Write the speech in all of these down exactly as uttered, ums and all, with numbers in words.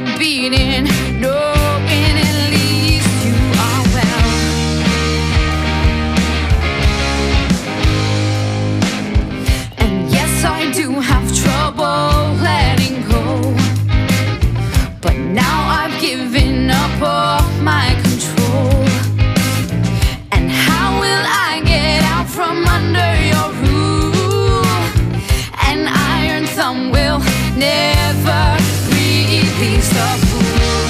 beating, knowing at least you are well. And yes, I do have trouble letting go, but now I've given up all my control. And how will I get out from under your rule? An iron thumb will never release the fool.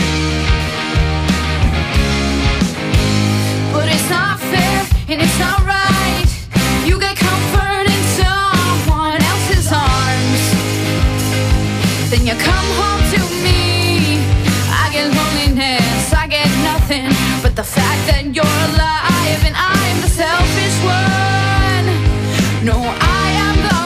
But it's not fair and it's not right. You get comfort in someone else's arms, then you come home to me. I get loneliness, I get nothing but the fact that you're alive and I'm the selfish one. No, I am the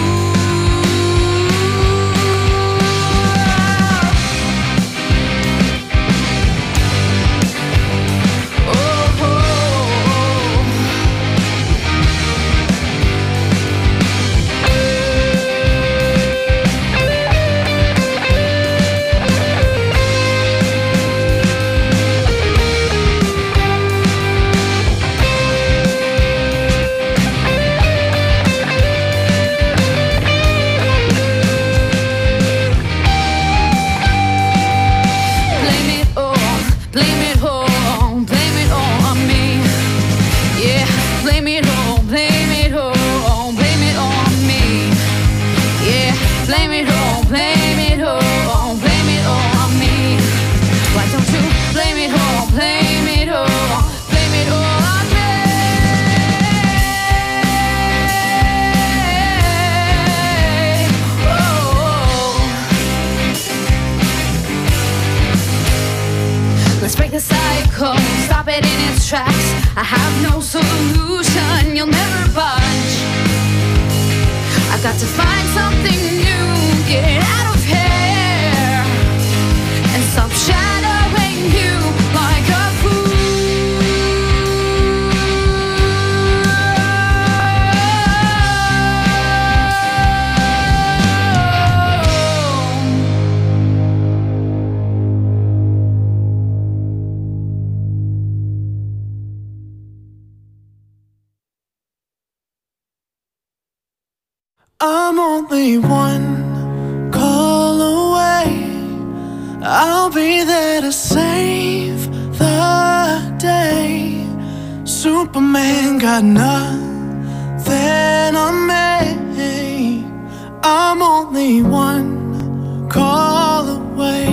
stop it in its tracks. I have no solution, you'll never budge. I've got to find something new, get out of here and stop shadowing you like a fool. I'm only one call away. I'll be there to save the day. Superman got nothing on me. I'm only one call away.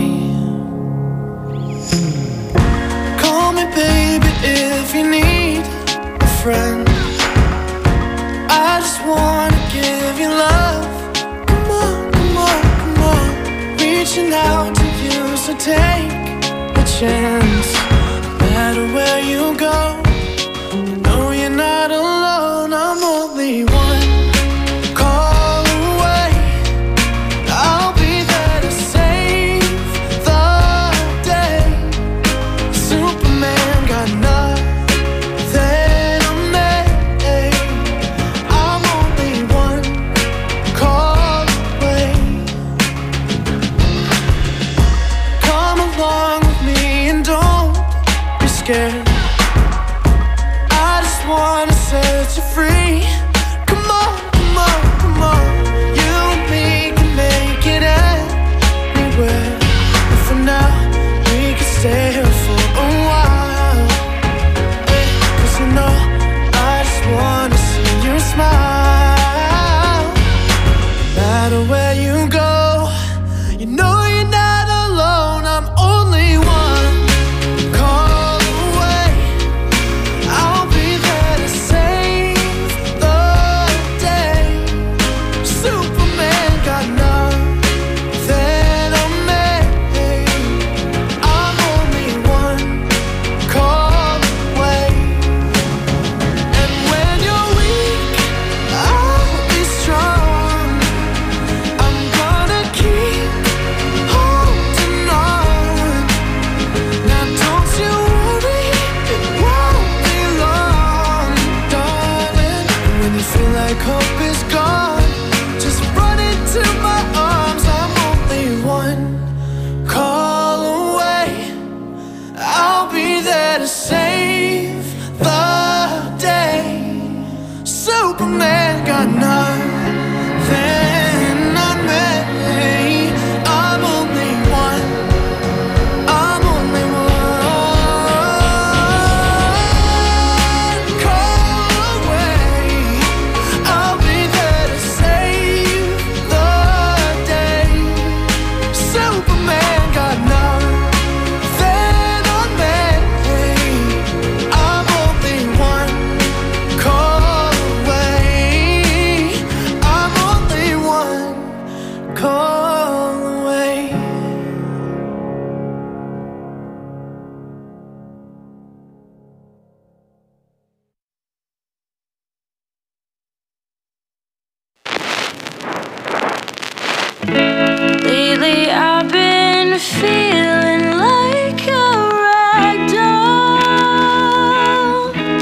Call me baby if you need a friend. I just wanna give you love. Come on, come on, come on. Reaching out to you, so take a chance. No matter where you go, you know you're not alone. I'm only one call away. I'll be there to save the day. Superman got nothing. Scared. I just wanna set you free. Come on, come on, come on. You and me can make it anywhere. And for now, we can stay here for a while. Hey, 'cause you know, I just wanna see you smile. No matter where you go, you know you're not alone. I'm only one call. I'm feeling like a rag doll.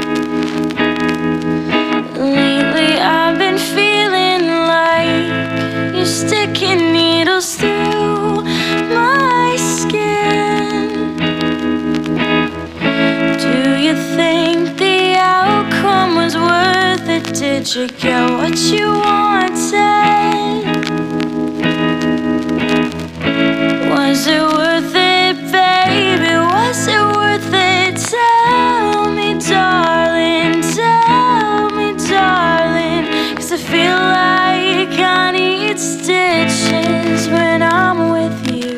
Lately I've been feeling like you're sticking needles through my skin. Do you think the outcome was worth it? Did you get what you wanted? Was it worth it, baby? Was it worth it? Tell me, darling, tell me, darling. 'Cause I feel like I need stitches when I'm with you.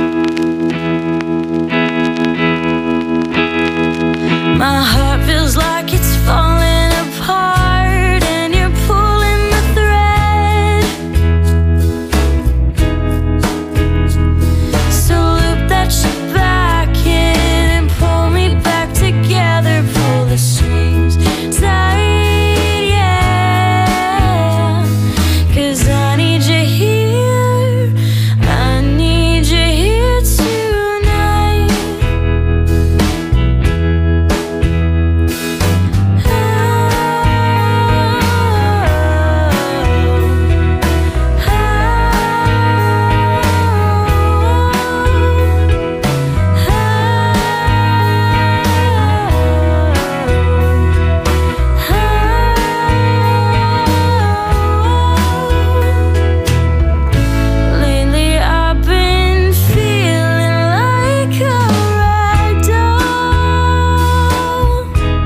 My heart feels like it's falling apart, and you're pulling the thread. So loop that shit back in and pull me back together. Pull the strings tight, yeah. 'Cause I need you here, I need you here tonight. Lately I've been feeling like a rag doll.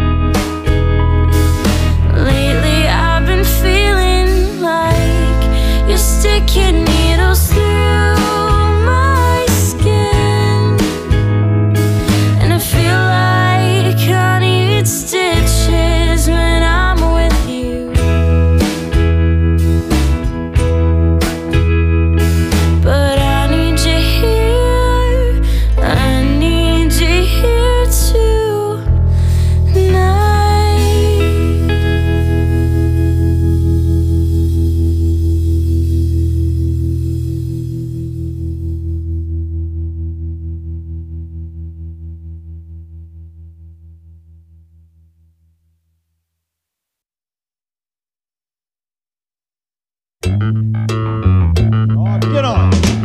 Lately I've been feeling like you're sticking needles through my skin. And I feel like I need stitches when I'm with you. But I need you here, I need you here tonight. Oh, get on.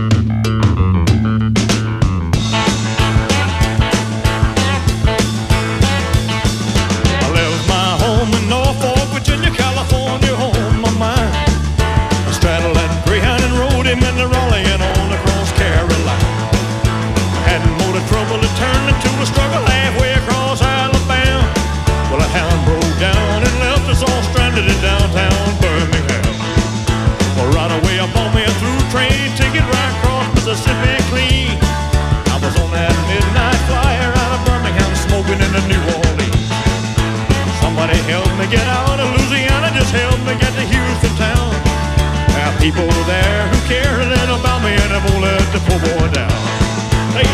I left my home in Norfolk, Virginia, California, on my mind. I straddled that Greyhound and rode him into Raleigh and on across Carolina. Hadn't more the trouble to turn into a struggle halfway across Alabama. Well, that hound broke down and left us all stranded in downtown Birmingham. Well, right away I bought me a through train ticket right across Mississippi clean. I was on that midnight flyer out of Birmingham, smoking into New Orleans. Somebody helped me get out of Louisiana, just helped me get to Houston town. There are people there who care a little about me and they won't let the poor boy down. Hey.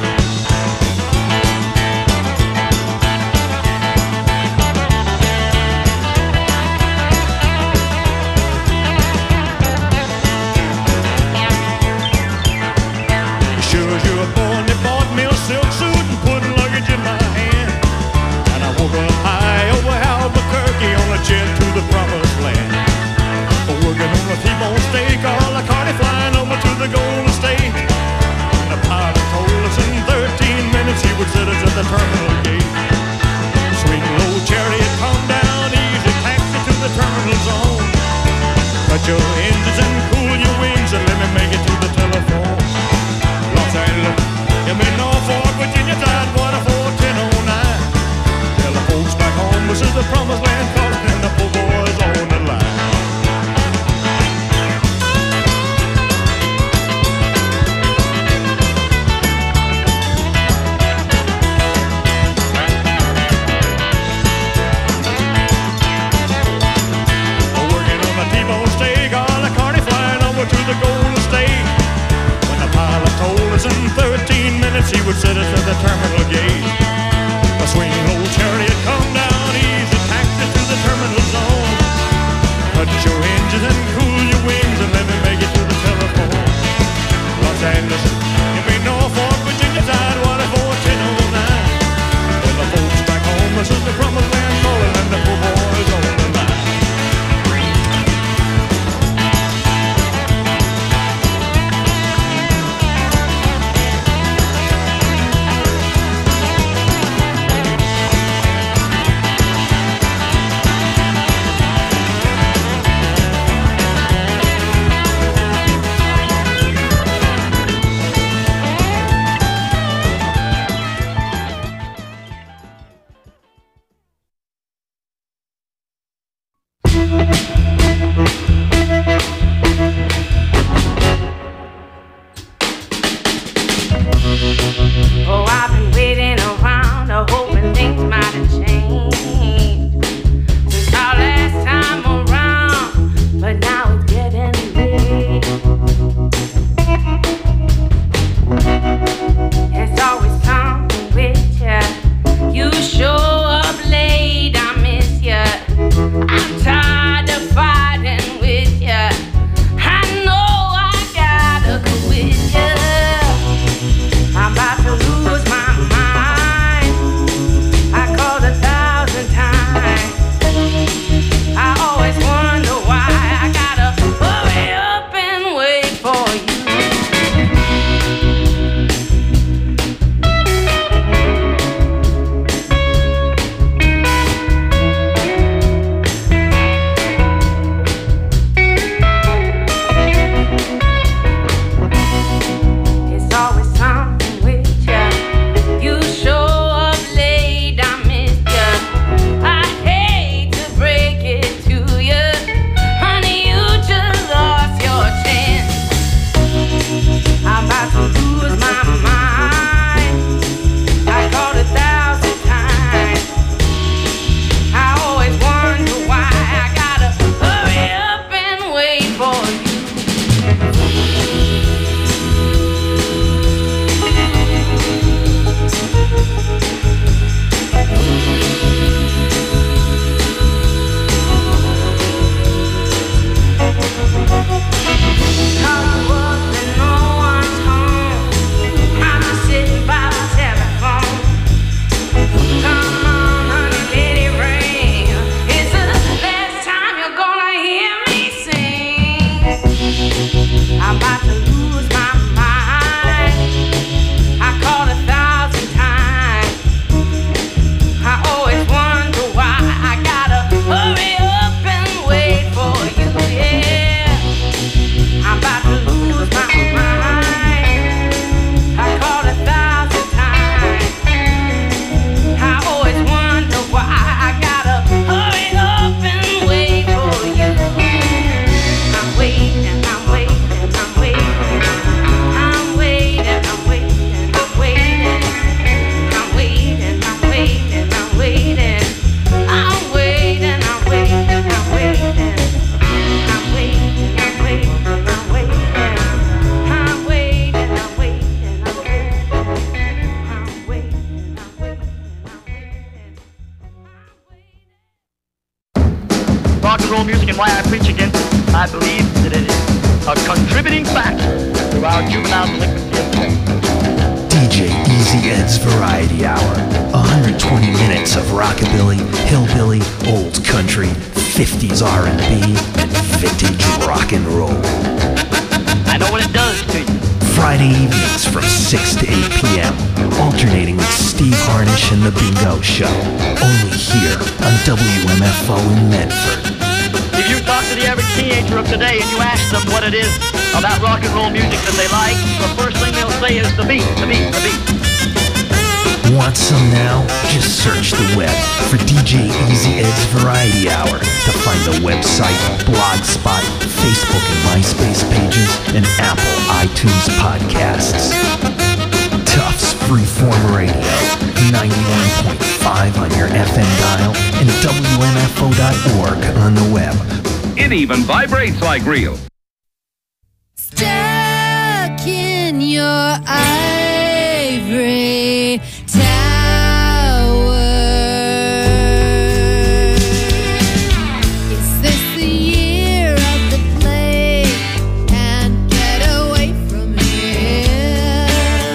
Sure as you're born, they bought me a silk suit and put luggage in my hand. And I woke up high over Albuquerque on a jet to the promised land. Working on a T-bone steak, all a carny flying over to the Golden State. And the pilot told us in thirteen minutes he would set us at the terminal gate. Sweet low chariot, come down easy, taxi to the terminal zone. Cut your engines and cool your wings and let me make it to the telephone. Los Angeles, I'm in Norfolk, Virginia, tide water four ten oh nine. Tell the folks back home this is the promised land, calling and the poor boys on the line. He would set us at the terminal gate. A swing low chariot, come down easy, taxi to the terminal zone. Cut your engines and cool your wings and let me make it to the telephone. Los Angeles, give me Norfolk. Oh, I've been waiting around, uh, hoping things might have changed since our last time around, but now it's getting late. It's always something with you. You show up late, I miss you. I'm tired of fighting with you. I know I gotta go with you. I'm about to lose my mind. I called a thousand times. I always wonder why I gotta hurry up and wait for you. Want some now? Just search the web for D J Easy Ed's Variety Hour to find the website, Blogspot, Facebook and MySpace pages, and Apple iTunes podcasts. Tufts Freeform Radio, ninety-one point five on your F M dial and W M F O dot org on the web. It even vibrates like real. Stuck in your ivory tower. Is this the year of the plague? Can't get away from here.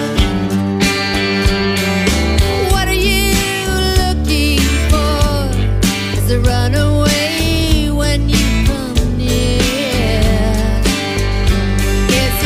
What are you looking for? Is a runaway when you come near? Is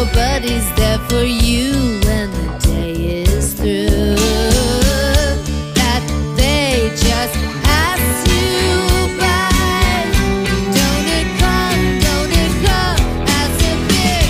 nobody's there for you when the day is through. That they just pass you by. Don't it come, don't it come as a big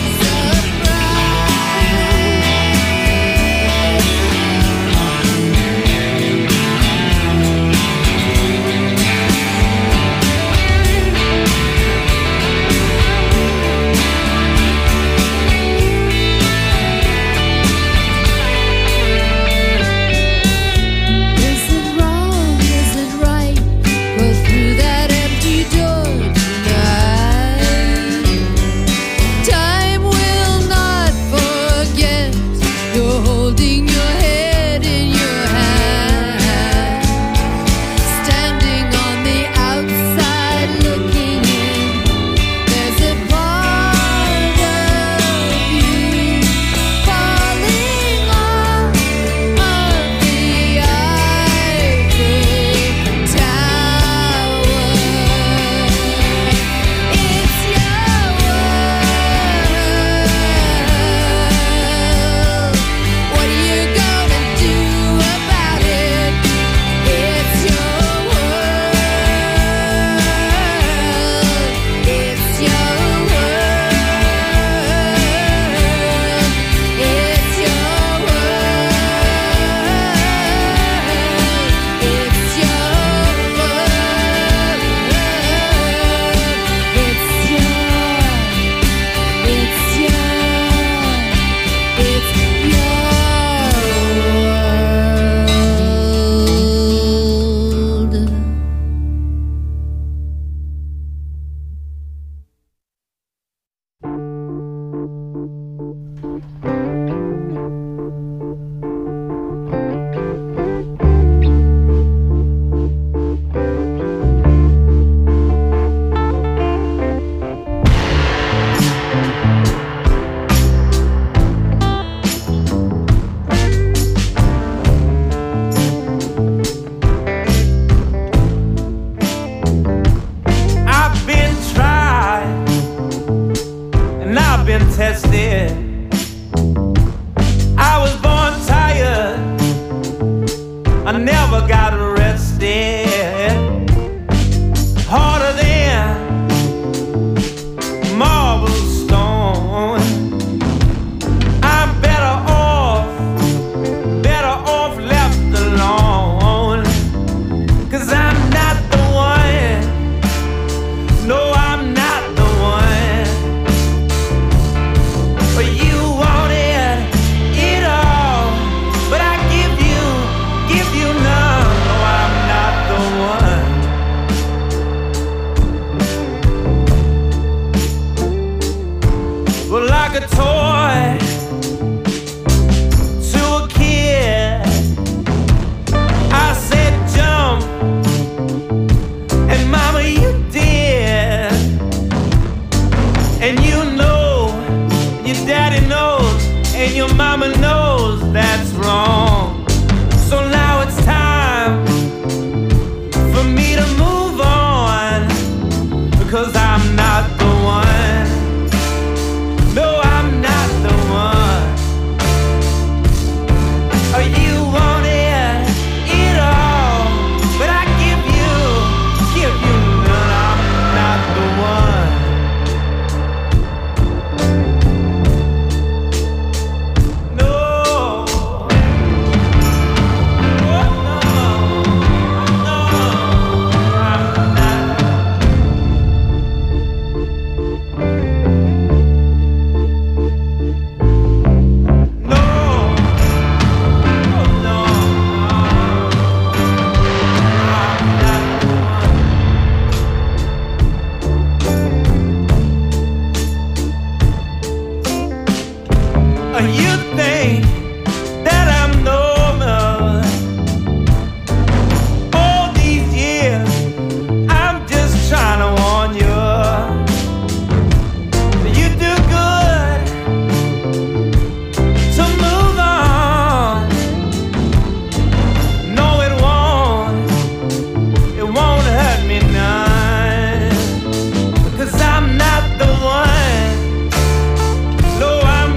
I'm not the one. No, I'm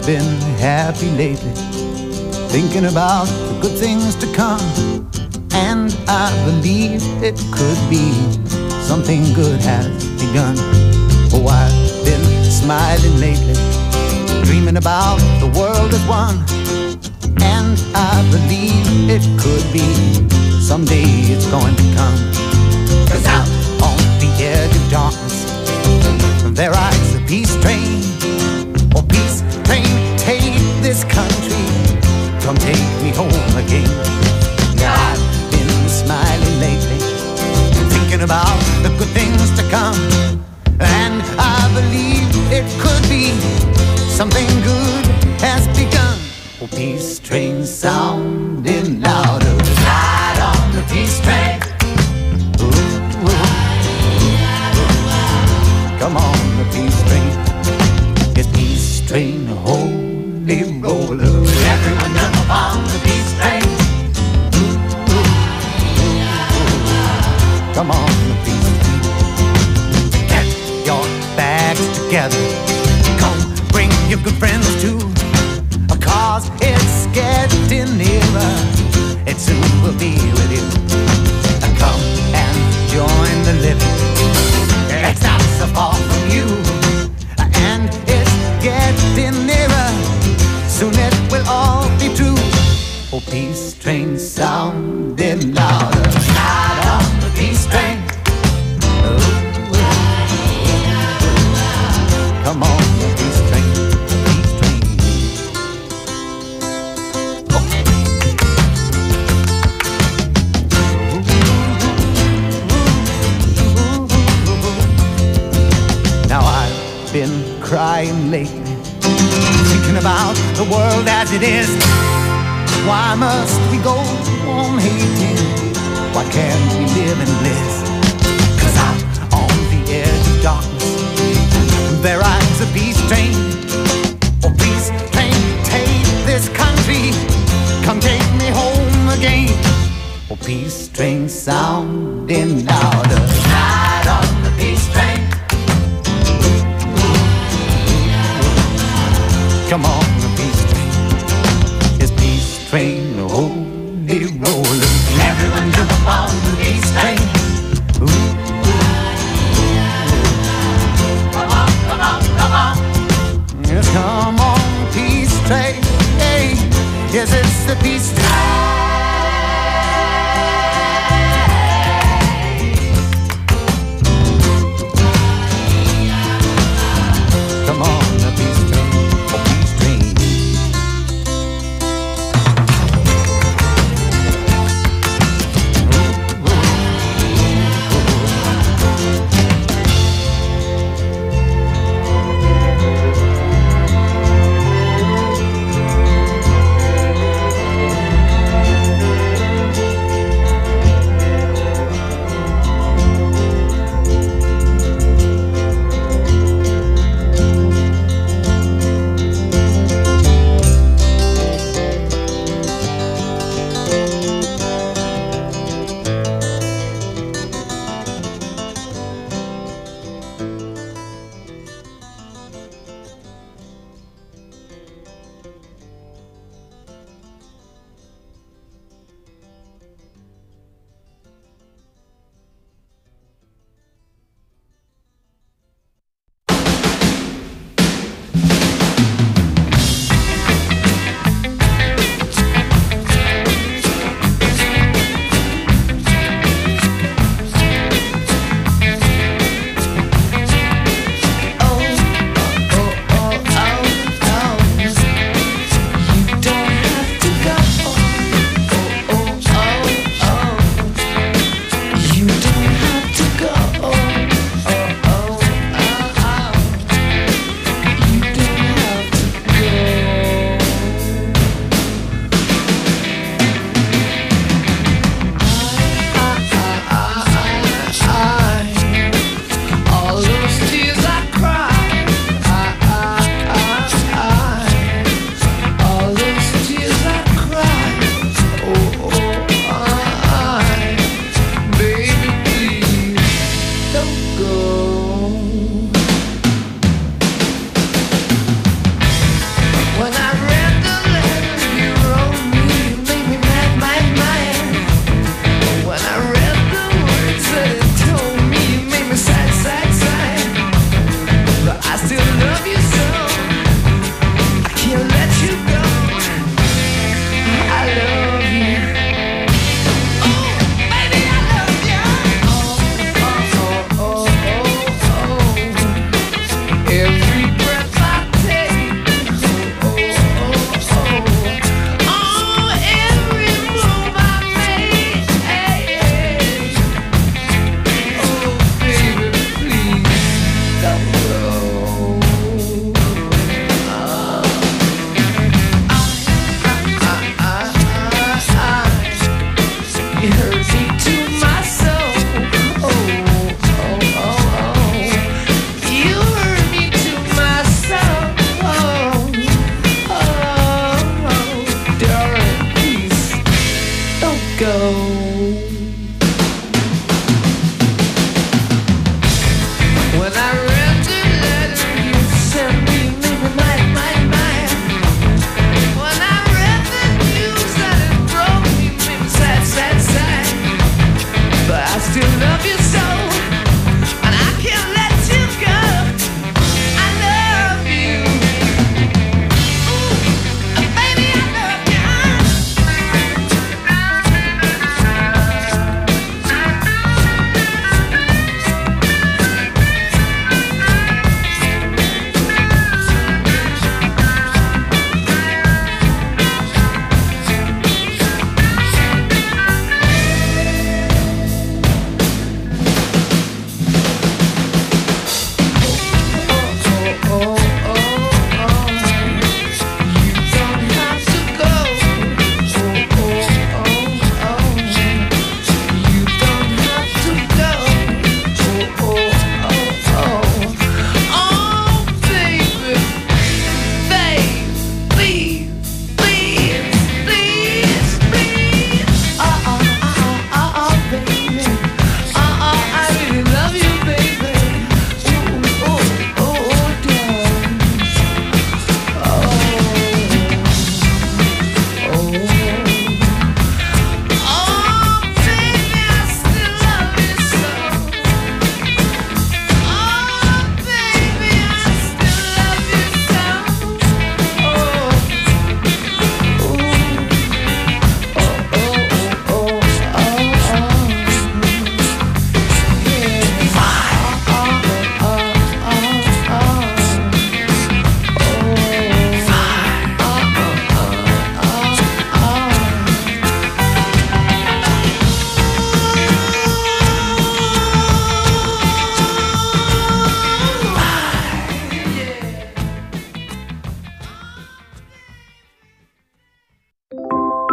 been happy lately, thinking about the good things to come. And I believe it could be something good has begun. Oh, I've been smiling lately, dreaming about the world as one. And I believe it could be someday it's going to come. 'Cause out on the edge of darkness there rides a peace train. Oh, peace train, take this country, come take me home again. Now I've been smiling lately, thinking about the good things to come. And I believe it could be something good has begun. Oh, peace train sounding louder, ride on the peace train. Ooh, ooh. Come on, the peace train. It's peace train, holy roller. Everyone jump on the peace train. Ooh, ooh. Come on, the peace train. Get your bags together. Come, bring your good friends too. 'Cause it's getting nearer. It soon will be with you. Come and join the living. It's not so far from you. And it's getting nearer. Soon it will all be true. Oh, peace train sounding louder. Ride on the peace train. Ooh. Come on, the peace train. Peace train. Oh. Now I've been crying lately, thinking about the world as it is. Why must we go on hating? Why can't we live in bliss? 'Cause out on the edge of darkness there rides a peace train. Oh, peace train, take this country, come take me home again. Oh, peace train sounding louder, ride on the peace train. Come on, the peace train. It's peace train, holy roller. Everyone jump on the peace train. Ooh. Come on, come on, come on. Yes, come on, peace train. Hey, yes, it's the peace train. Come on, the peace train. Oh, peace train. Ooh, ooh.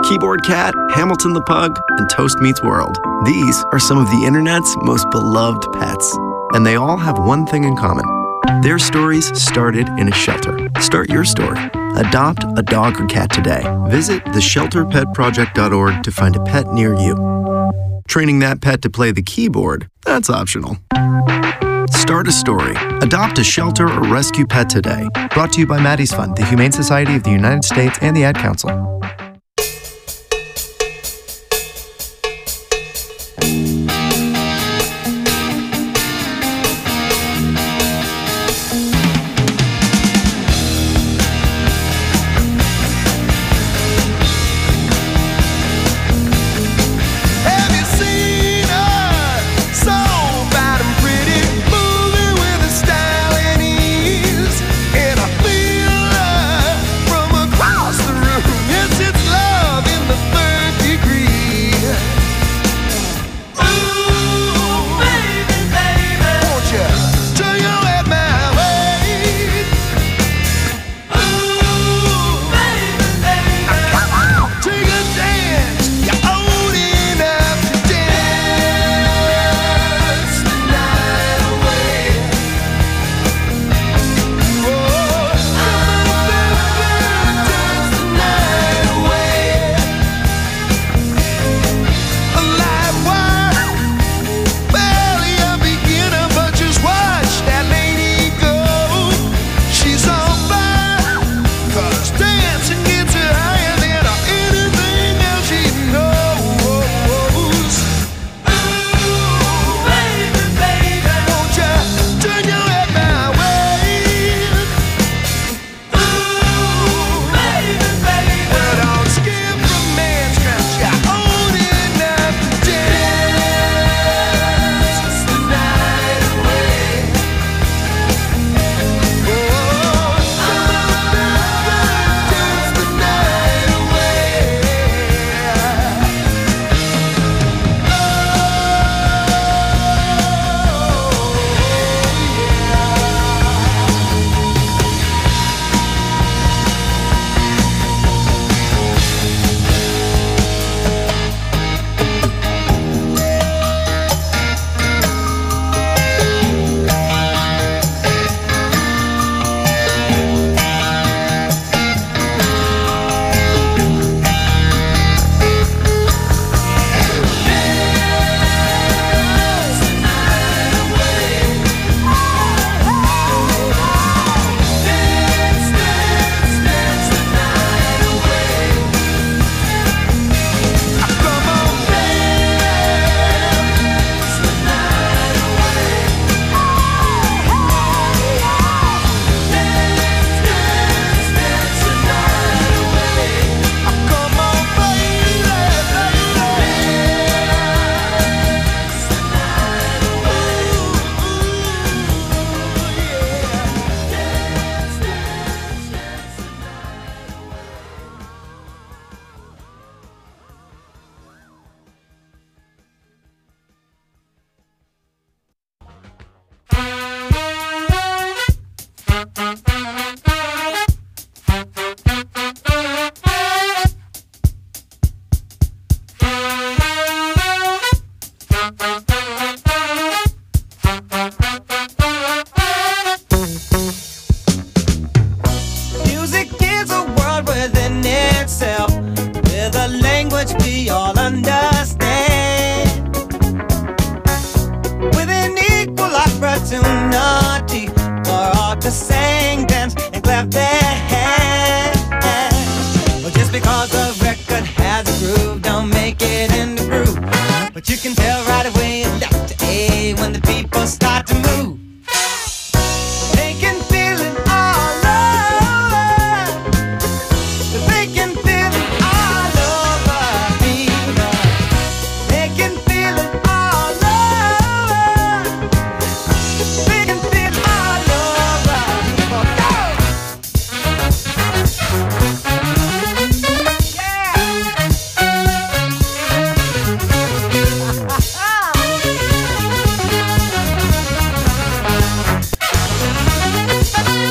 Keyboard Cat, Hamilton the Pug, and Toast Meets World. These are some of the internet's most beloved pets, and they all have one thing in common. Their stories started in a shelter. Start your story. Adopt a dog or cat today. Visit the shelter pet project dot org to find a pet near you. Training that pet to play the keyboard, that's optional. Start a story. Adopt a shelter or rescue pet today. Brought to you by Maddie's Fund, the Humane Society of the United States, and the Ad Council.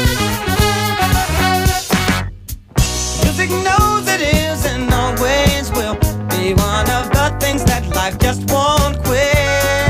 Music knows it isn't always life just won't quit.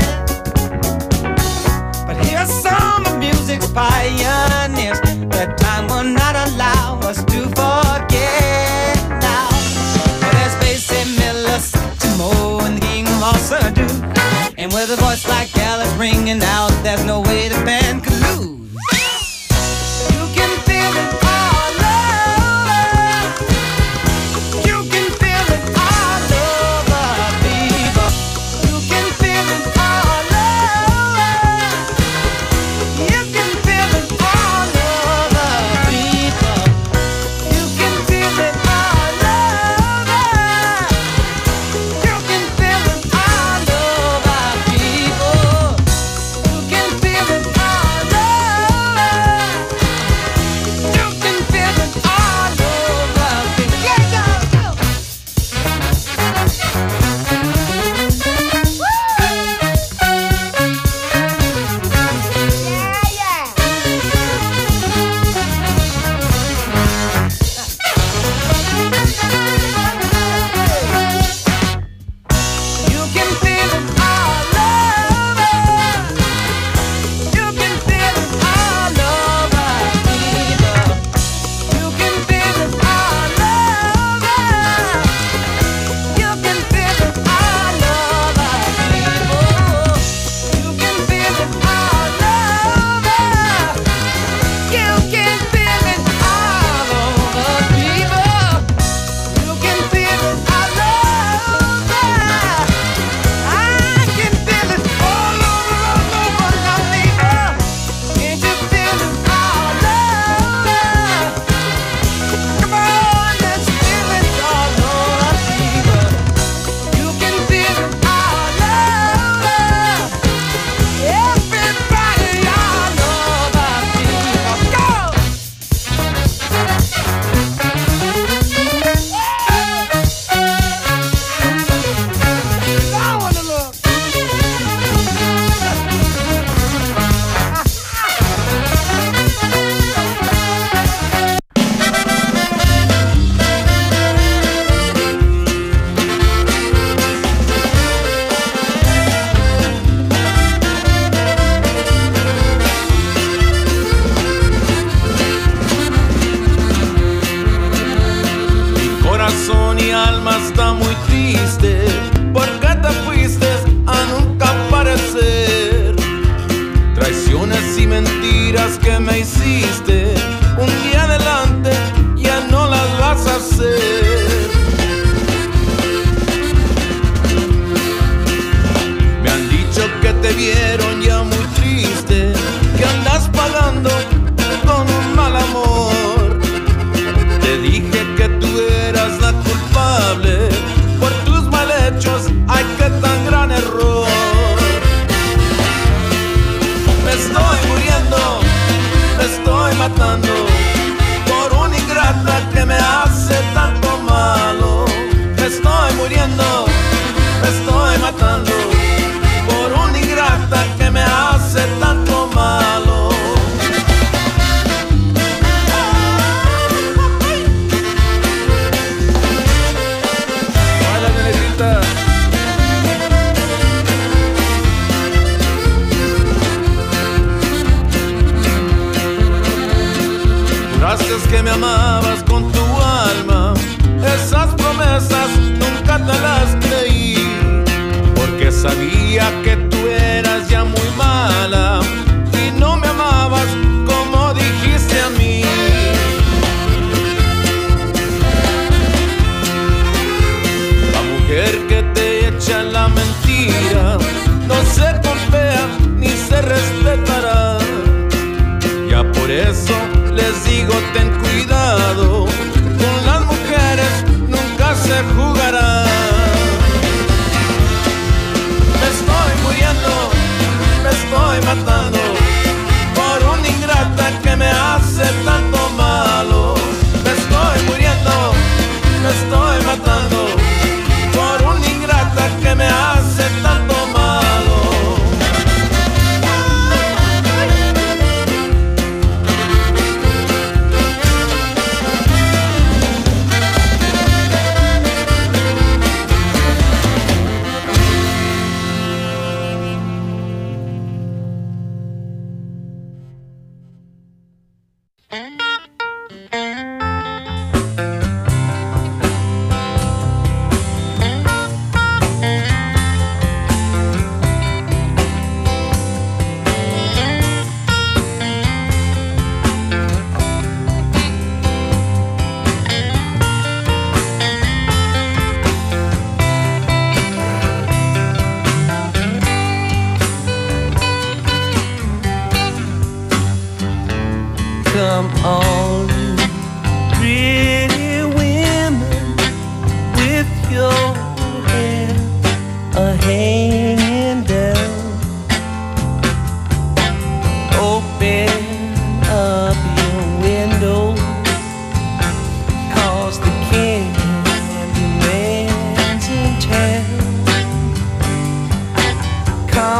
But here's some of music's pioneers that time will not allow us to forget now. Well, there's Basie Miller, Satchmo, and the King of Awesome Dude. And with a voice like Alice ringing out, there's no way the band could lose. You can feel it all over. You can feel it all over, people. You can feel it all over. You can feel it all over, people. You can feel it all over. You can feel it all over, people. You can feel it all over. You can feel it all over, people. Yeah, go, go. You can feel it all over. You can feel it all over, people. You can feel it all over. You can feel it all over, people. You can feel it all over. You can feel it all over, people. You can feel it all over. I can feel it all over, all over, now, people. Can't you feel it all over? Come on, let's feel it all over, people. You can feel it all over. Everybody all over, people. Go! I wanna look. Mi corazón y alma está muy triste porque te fuiste a nunca aparecer. Traiciones y mentiras que me hiciste, un día adelante ya no las vas a hacer. Me han dicho que te vieron ya muy triste, que andas pagando con un mal amor. Te dije que tú eras la culpable por tus mal hechos, ay, qué tan gran error. Me estoy muriendo, me estoy matando,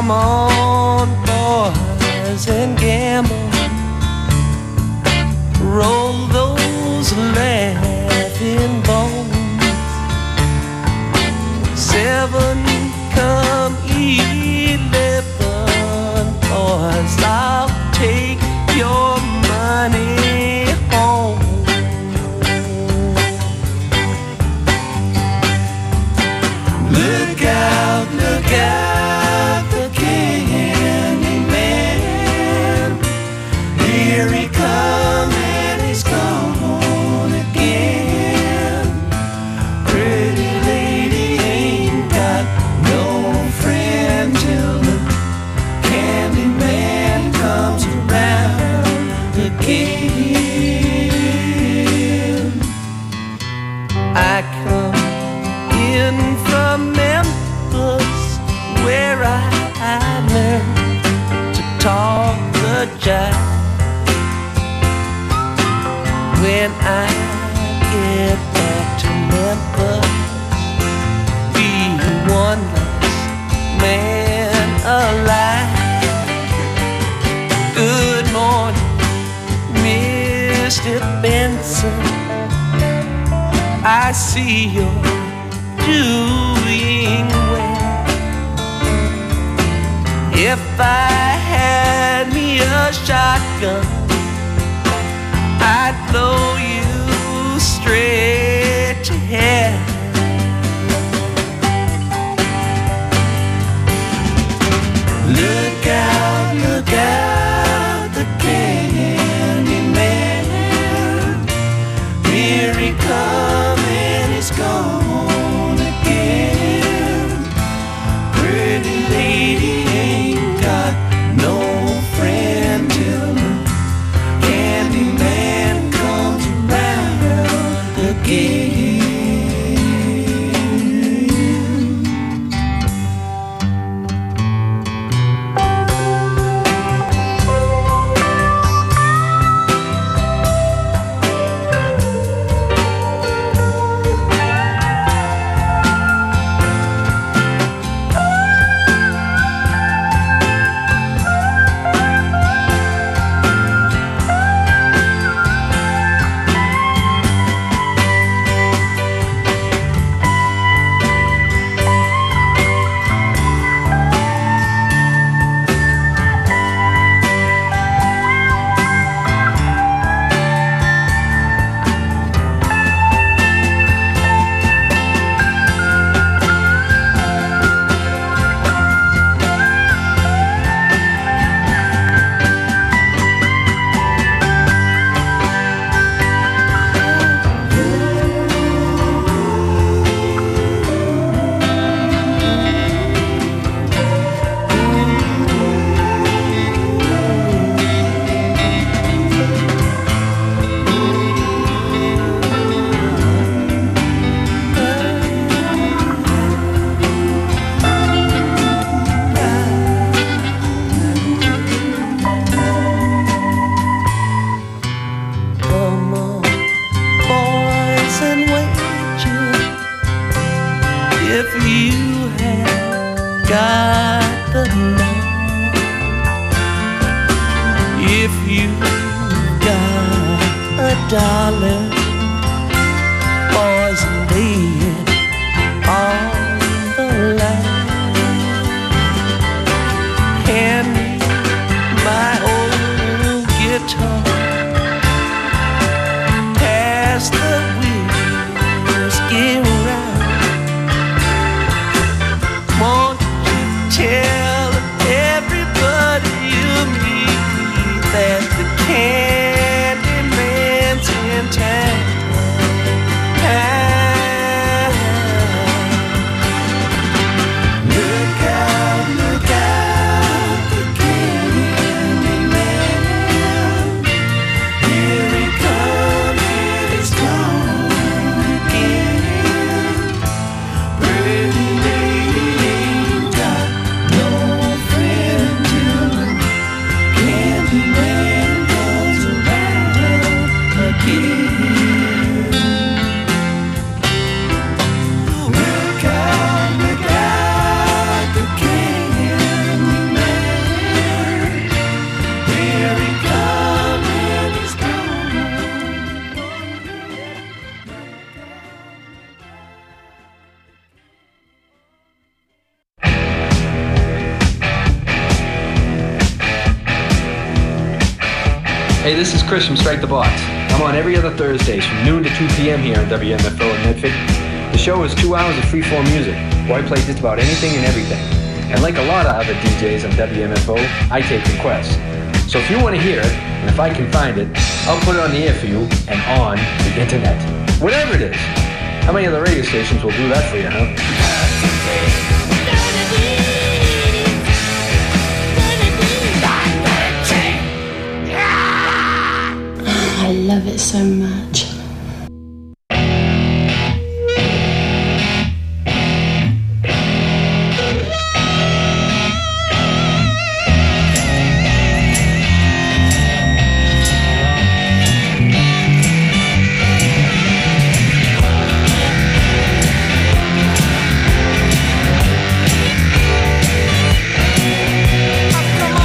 Come on, boys, and gamble. Roll those laughing bones. Seven come eleven, boys, I'll take your money home. Look out, look out, the candy man. Here he comes and he's gone again. Pretty lady ain't got no friend till the candy man comes around again. I come in from Memphis, where I, I learned to talk the jive. When I get back to Memphis, be one less man alive. Good morning, Mister Benson. I see you're doing well. If I had me a shotgun, I'd blow you straight to hell. Look out, look out, the candy man. Here he comes and he's gone again. Pretty lady ain't got no friend till the candy man comes around again. Hey, this is Chris from Strike the Box. I'm on every other Thursdays from noon to two p.m. here on W M F O in Medford. The show is two hours of free-form music, where I play just about anything and everything. And like a lot of other D Js on W M F O, I take requests. So if you want to hear it, and if I can find it, I'll put it on the air for you and on the internet. Whatever it is. How many other radio stations will do that for you, huh? I love it so much.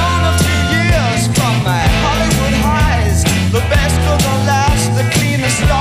The best of the last, the cleanest.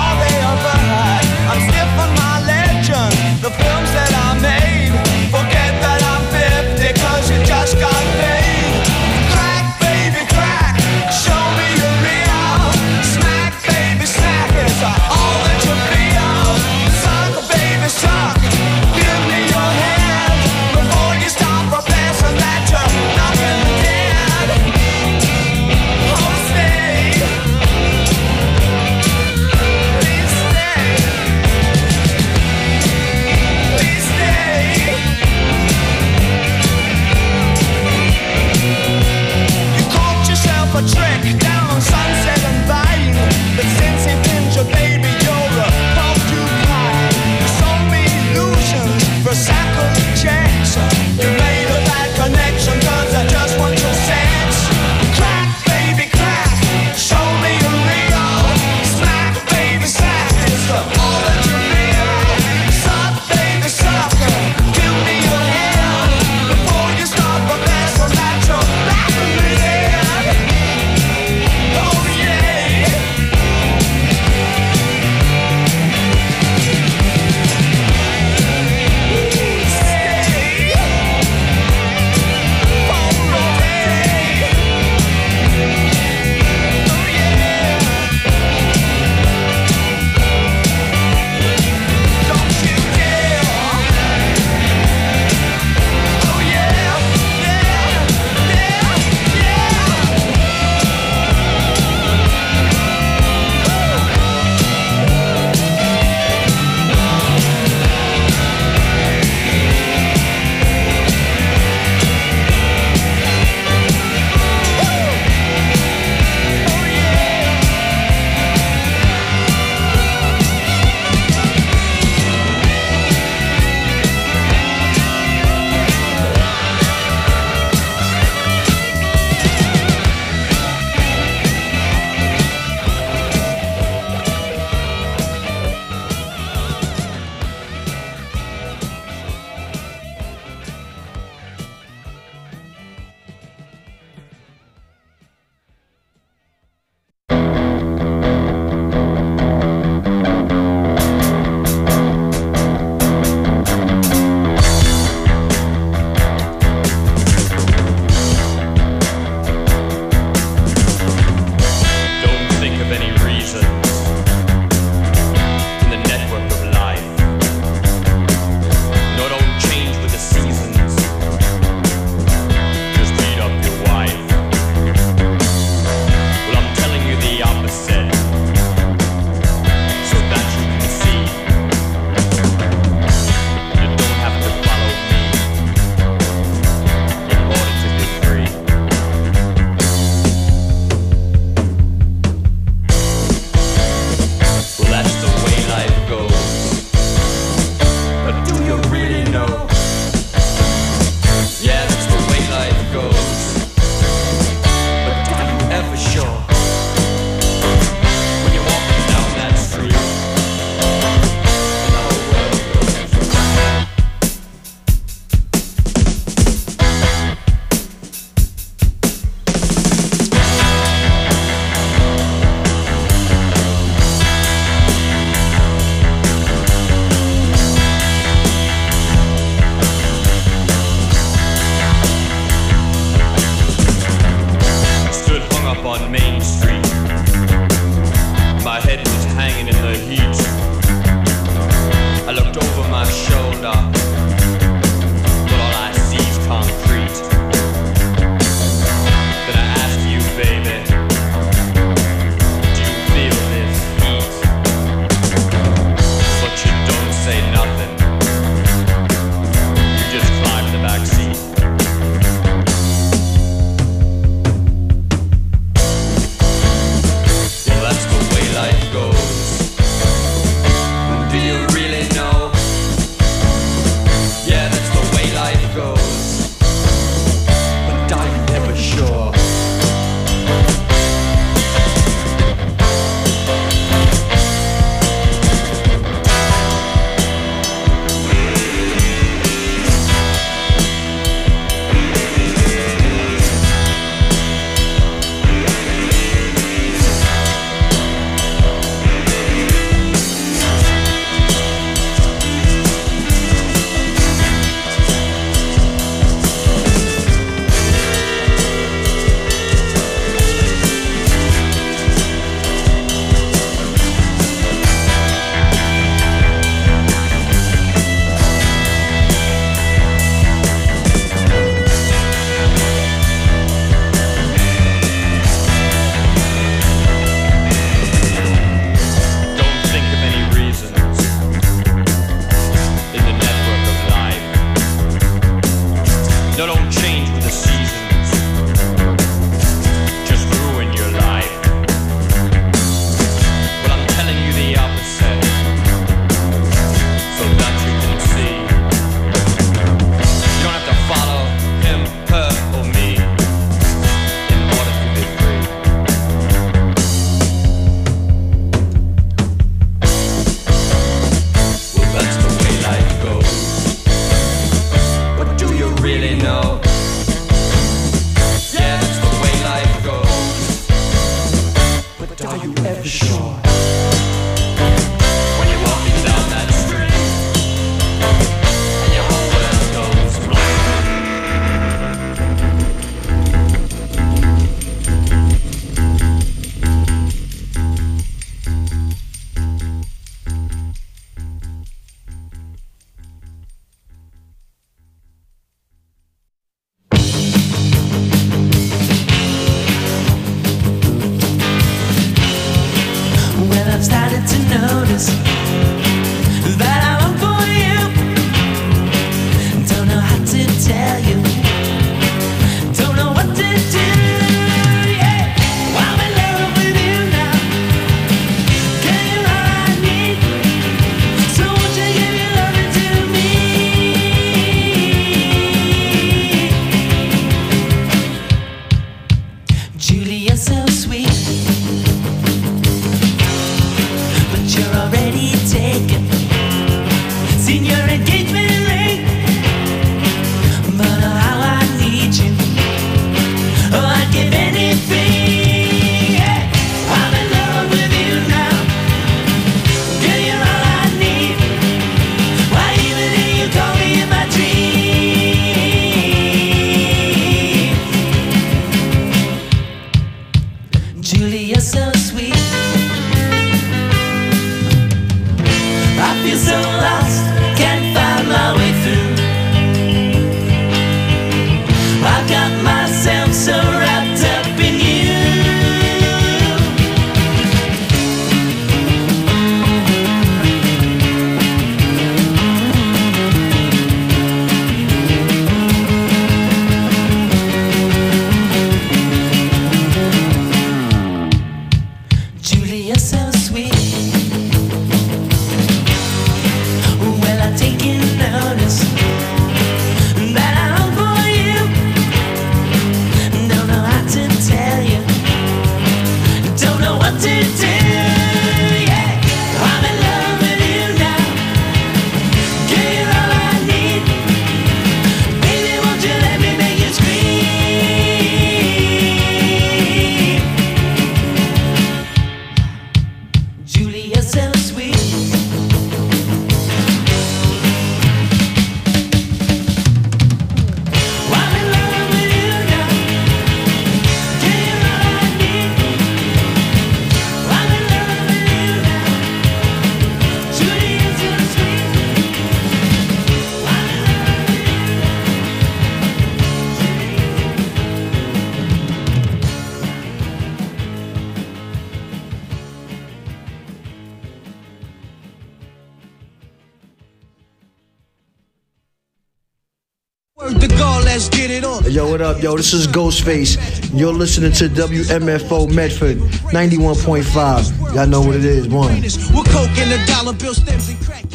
The goal, let's get it on. Yo, what up, yo? This is Ghostface. You're listening to W M F O Medford ninety-one point five. Y'all know what it is, one. We're coke and the dollar bill stems and crack.